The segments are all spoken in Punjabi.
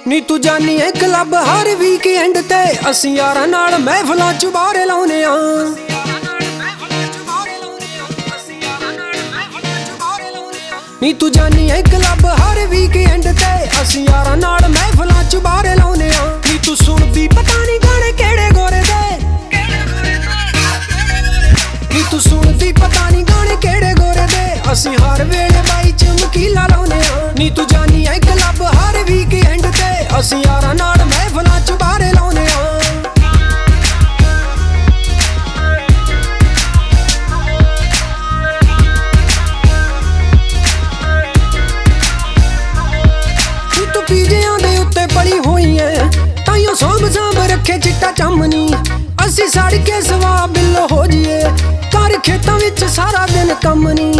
ਨੀ ਤੂੰ ਜਾਨੀ ਐ ਕਲੱਬ ਹਰ ਵੀਕਐਂਡ ਤੇ ਅਸੀਂ ਯਾਰਾਂ ਨਾਲ ਮਹਿਫਲਾਂ ਚ ਬਾਰੇ ਲਾਉਨੇ ਆ। ਨੀ ਤੂੰ ਜਾਨੀ ਐ ਕਲੱਬ ਹਰ ਵੀਕਐਂਡ ਤੇ ਅਸੀਂ ਯਾਰਾਂ ਨਾਲ ਮਹਿਫਲਾਂ ਚ ਬਾਰੇ ਲਾਉਨੇ ਆ। ਨੀ ਤੂੰ ਸੁਣਦੀ ਪਤਾ ਨਹੀਂ ਗਾਣੇ ਕਿਹੜੇ ਗੋਰੇ ਦੇ, ਨੀ ਤੂੰ ਸੁਣਦੀ ਪਤਾ ਨਹੀਂ ਗਾਣੇ ਕਿਹੜੇ ਗੋਰੇ ਦੇ ਅਸੀਂ ਹਰ ਵੇਲੇ ਬਾਈ ਚਮਕੀਲਾ ਲਾਉਨੇ ਆ। ਨੀ ਤੂੰ ਜਾਨੀ ਐ ਕਲੱਬ ਹਰ ਵੀਕਐਂਡ ਤੇ ਅਸੀਂ ਯਾਰਾਂ ਨਾਲ ਮਹਿਫਲਾਂ ਚ ਬਾਰੇ ਲਾਉਨੇ ਆ। ਨੀ ਤੂੰ ਪੀਜਿਆਂ ਦੇ ਉੱਤੇ ਪੜੀ ਹੋਈ ਐ ਤਾਈਓ ਸੋਭ ਸਾਂਭ ਰੱਖੇ ਚਿੱਟਾ ਚਮਨੀ ਅਸੀਂ ਸੜ ਕੇ ਸਵਾ ਬਿੱਲੋ ਹੋ ਜੀਏ ਘਰ ਖੇਤਾਂ ਵਿੱਚ ਸਾਰਾ ਦਿਨ ਕੰਮ ਨੀ।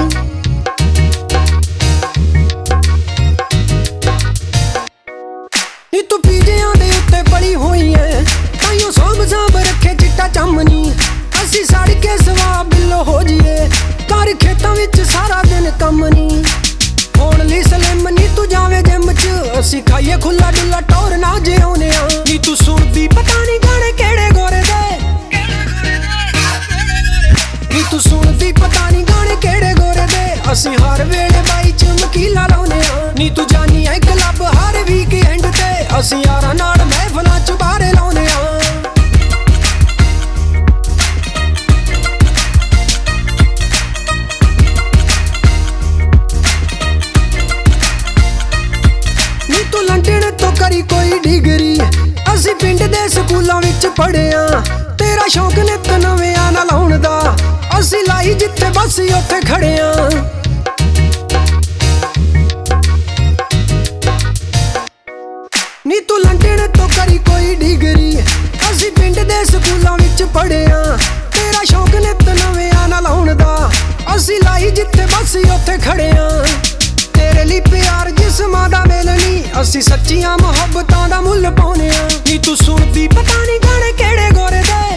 ਨੀ ਤੂੰ ਪੀਜਿਆਂ ਦੇ ਉੱਤੇ ਪੜੀ ਹੋਈ ਐ ਤਾਈਓ ਸੋਭ ਸਾਂਭ ਰੱਖੇ ਚਿੱਟਾ ਚਮਨੀ ਅਸੀਂ ਸੜ ਕੇ ਸਵਾ ਬਿੱਲੋ ਹੋ ਜੀਏ ਘਰ ਖੇਤਾਂ ਵਿੱਚ ਸਾਰਾ ਦਿਨ ਕੰਮ ਨੀ। ਹੋਣ ਲਈ ਸਲਿਮ ਨੀ ਤੂੰ ਜਾਵੇਂ ਜਿਮ ਚ ਅਸੀਂ ਖਾਈਏ ਖੁੱਲਾ ਡੁੱਲਾ ਟੌਰ ਨਾ ਜਿਉਨੇ ਆ। ਨੀ ਤੂੰ ਸੁਣਦੀ ਪਤਾ ਨਹੀਂ ਗਾਣੇ ਕਿਹੜੇ ਗੋਰੇ ਦੇ, ਨੀ ਤੂੰ ਸੁਣਦੀ ਪਤਾ ਨਹੀਂ ਗਾਣੇ ਕਿਹੜੇ ਗੋਰੇ ਦੇ ਅਸੀਂ ਹਰ ਵੇਲੇ ਬਾਈ ਚਮਕੀਲਾ ਲਾਉਨੇ ਆ। ਨੀ ਤੂੰ ਜਾਨੀ ਐ ਕਲੱਬ ਹਰ ਵੀਕਐਂਡ ਤੇ ਅਸੀਂ ਯਾਰਾਂ ਨਾਲ ਮਹਿਫਲਾਂ ਚ ਬਾਰੇ ਲਾਉਨੇ ਆ। ਨੀ ਤੂੰ ਲੰਡਨ ਤੋਂ ਕਰੀ ਕੋਈ ਡਿਗਰੀ ਅਸੀਂ ਪਿੰਡ ਦੇ ਸਕੂਲਾਂ ਵਿੱਚ ਪੜ੍ਹਿਆ ਤੇਰਾ ਸ਼ੌਕ ਨਿੱਤ ਨਵਿਆਂ ਨਾਲ ਲਾਉਣ ਦਾ ਅਸੀਂ ਲਾਈ ਜਿੱਥੇ ਬਸ ਉੱਥੇ ਖੜਿਆ। ਨੀ ਤੂੰ ਲੰਡਨ ਤੋਂ ਕਰੀ ਕੋਈ ਡਿਗਰੀ ਅਸੀਂ ਪਿੰਡ ਦੇ ਸਕੂਲਾਂ ਵਿੱਚ ਪੜ੍ਹਿਆ ਤੇਰਾ ਸ਼ੌਕ ਨਿੱਤ ਨਵਿਆਂ ਨਾਲ ਲਾਉਣ ਦਾ ਅਸੀਂ ਲਾਈ ਜਿੱਥੇ ਬਸ ਉੱਥੇ ਖੜਿਆ। ਤੇਰੇ ਲਈ ਪਿਆਰ ਜਿਸਮਾਂ ਦਾ ਮੇਲ ਨੀ ਅਸੀਂ ਸੱਚੀਆਂ ਮੁਹੱਬਤਾਂ ਦਾ ਮੁੱਲ ਪਾਉਨੇ ਆ। ਨੀ ਤੂੰ ਸੁਣਦੀ ਪਤਾ ਨਹੀਂ ਗਾਣੇ ਕਿਹੜੇ ਗੋਰੇ ਦੇ,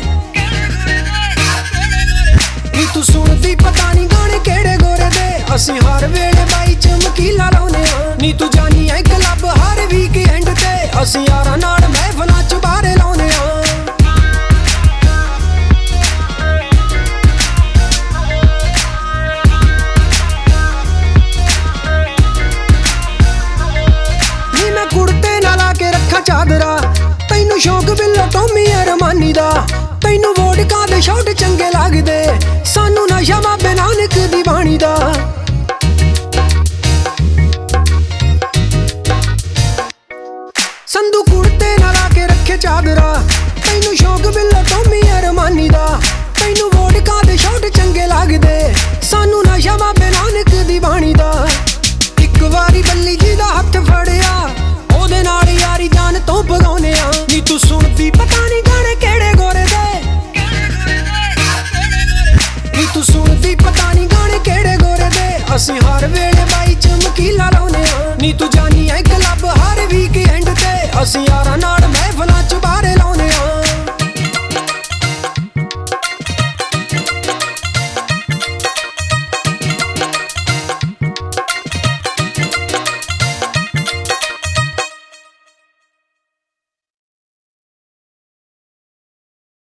ਨੀ ਤੂੰ ਸੁਣਦੀ ਪਤਾ ਨਹੀਂ ਗਾਣੇ ਕਿਹੜੇ ਗੋਰੇ ਦੇ ਅਸੀਂ ਹਰ ਵੇਲੇ ਬਾਈ ਚਮਕੀਲਾ ਲਾਉਨੇ ਆ। ਨੀ ਤੂੰ ਜਾਨੀ ਐ ਕਲੱਬ ਹਰ ਵੀਕਐਂਡ ਤੇ ਅਸੀਂ ਯਾਰਾਂ ਨਾਲ ਮਹਿਫਲਾਂ ਚ ਬਾਰੇ ਲਾਉਨੇ ਆ। ਨੀ ਮੈਂ ਕੁੜਤੇ ਨਾਲ ਆ ਕੇ ਰੱਖਾਂ ਚਾਦਰਾ ਤੈਨੂੰ ਸ਼ੌਕ ਬਿੱਲੋ ਟੋਮੀ ਅਰਮਾਨੀ ਦਾ ਤੈਨੂੰ ਵੋਡਕਾ ਦੇ ਸ਼ੌਟ ਚੰਗੇ ਲੱਗਦੇ ਸਾਨੂੰ ਨਸ਼ਾ ਬਾਬੇ ਨਾਨਕ ਦੀ ਬਾਣੀ ਦਾ। ਸੰਧੂ ਕੁੜਤੇ ਨਾਲ ਆ ਕੇ ਰੱਖੇ ਚਾਦਰਾ ਤੈਨੂੰ ਸ਼ੌਕ ਬਿੱਲੋ ਟੋਮੀ ਅਰਮਾਨੀ ਦਾ ਤੈਨੂੰ ਵੋਡਕਾ ਦੇ ਸ਼ੌਟ ਚੰਗੇ ਲੱਗਦੇ ਸਾਨੂੰ ਨਸ਼ਾ ਬਾਬੇ ਨਾਨਕ ਦੀ ਬਾਣੀ ਦਾ। ਇੱਕ ਵਾਰੀ ਬੱਲੀ ਜੀ ਦਾ ਹੱਥ ਫੜਿਆ ਉਹਦੇ ਨਾਲ ਯਾਰੀ ਜਾਨ ਤੋਂ ਭਗਾਉਨੇ ਆ। ਨੀ ਤੂੰ ਸੁਣਦੀ ਪਤਾ ਨਹੀਂ ਗਾਣੇ ਕਿਹੜੇ ਗੋਰੇ ਦੇ, ਨੀ ਤੂੰ ਸੁਣਦੀ ਪਤਾ ਨਹੀਂ ਗਾਣੇ ਕਿਹੜੇ ਗੋਰੇ ਦੇ ਅਸੀਂ ਹਰ ਵੇਲੇ ਬਾਈ ਚਮਕੀਲਾ ਲਾਉਨੇ ਆ। ਨੀ ਤੂੰ ਜਾਨੀ ਐ ਕਲੱਬ ਹਰ ਵੀਕਐਂਡ ਤੇ ਅਸੀਂ ਯਾਰਾਂ ਨਾਲ